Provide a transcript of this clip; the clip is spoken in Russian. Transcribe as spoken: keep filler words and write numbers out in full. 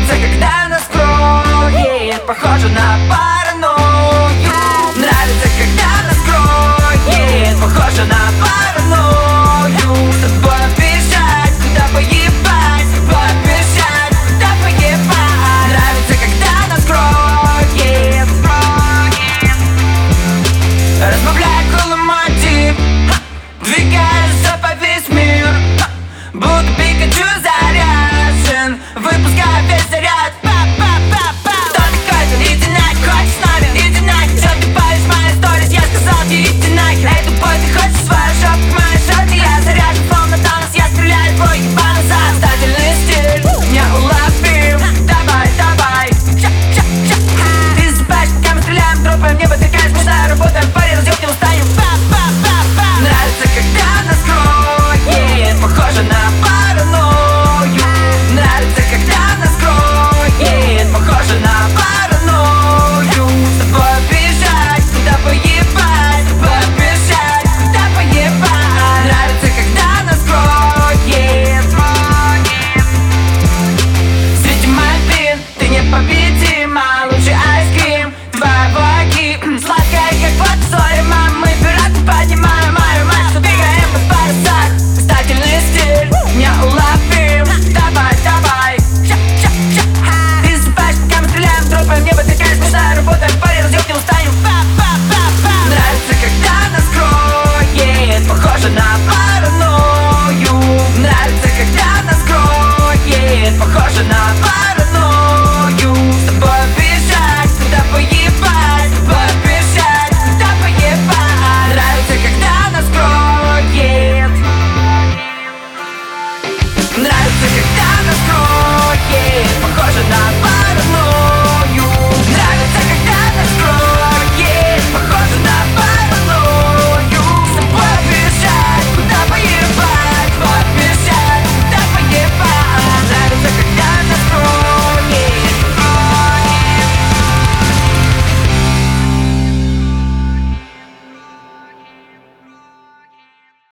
Нравится, когда нас кроет, похоже на паранойю. Нравится, когда нас кроет, похоже на паранойю. С тобой бежать, куда поебать, с тобой бежать, куда поебать. Нравится, когда нас кроет, кроет. Разбавляй коломотив, двигается по весь мир, будто Пикачу заряжен, выпуская весь заряд.